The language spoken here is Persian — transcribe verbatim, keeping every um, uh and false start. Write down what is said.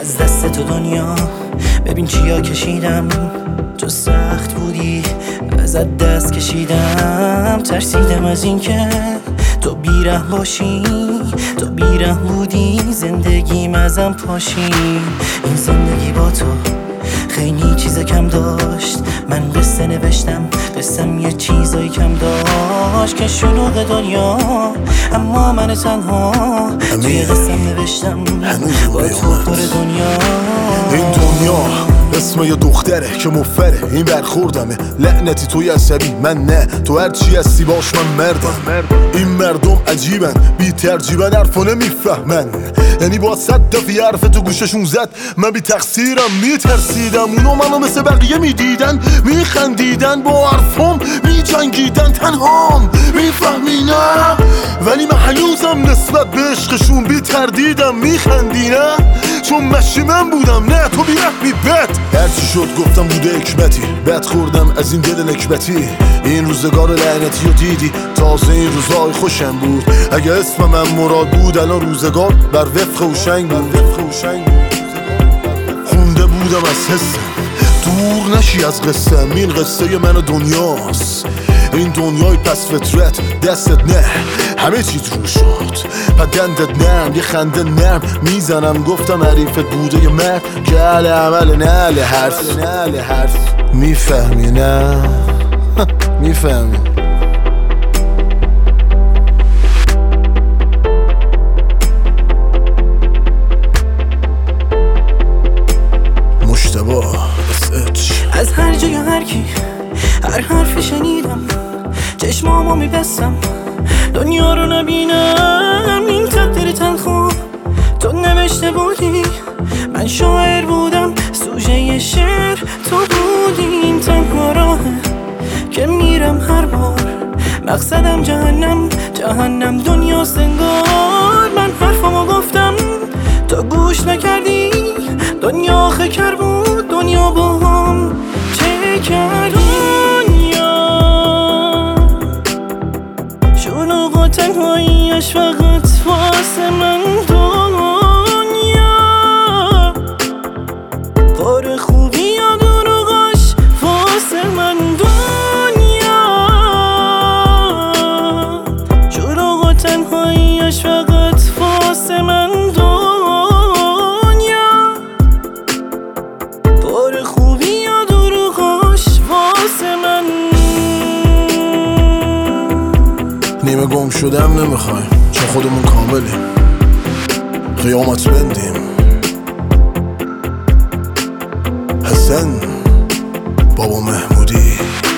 از دست تو دنیا. ببین چیا کشیدم، تو سخت بودی ازت دست کشیدم. ترسیدم از این که تو بیره باشی، تو بیره بودی زندگیم ازم پاشی. این زندگی با تو خیلی چیز کم داشت، من قصه نوشتم قصم یه چیزایی کم داشت که شلوغ دنیا، اما من تنها توی قصم نوشتم با تو پر دنیا. این دنیا اسم یه دختره که مفره، این برخوردمه لعنتی توی عصبی من نه، تو هر چی هستی باش من مردم. این مردم عجیبن بی ترجیبن حرفا نمیفهمن، یعنی با صد دفعه حرف تو گوششون زد من بی تقصیرم میترسیدم. اونو منو مثل بقیه میدیدن میخندیدن، با حرفم میجنگیدن، تنهام میفهمی نه، ولی من هنوزم نسبت به عشقشون بی تردیدم. میخندی نه چون مشی من بودم، نه تو بی رحمی بد. هرچی شد گفتم بوده حکمتی، بد خوردم از این دل نکبتی. این روزگار لعنتی رو دیدی، تازه این روزای خوشم بود. اگه اسم من مراد بود الان روزگار بر وفق هوشنگ بود. خونده بودم از حسم، دور نشی از قصم. این قصه من و دنیاست، این دنیای پس فطرت دستت نه همه چیز رو شد. پدندت نرم یه خنده نرم میزنم، گفتم حریفت بوده یه مرد که اهل عمل نه اهل حرف. میفهمی نه؟ میفهمی. مشتبه از هر جای هر کی هر حرفی شنیدم، چشمامو میبستم دنیا رو نبینم. این تقدیر تلخو تو نوشته بودی، من شاعر بودم سوژه شعر تو بودی. این تنها راهه که میرم هر بار، مقصدم جهنم جهنم دنیا سنگار. من حرفمو گفتم تو گوش نکردی، دنیا آخه کر بود دنیا با هم چه کرد. دنیا شلوغ و تنهاییش فقط واسه من. دنیا پر خوبی یا دروغش واسه من. دنیا شلوغ و تنهاییش فقط واسه من. دنیا پر خوبی یا دروغش واسه من. نیمه گم شدم نمیخوایم چون خودمون کاملیم، قیامت بندیم. حسن بابا محمودی.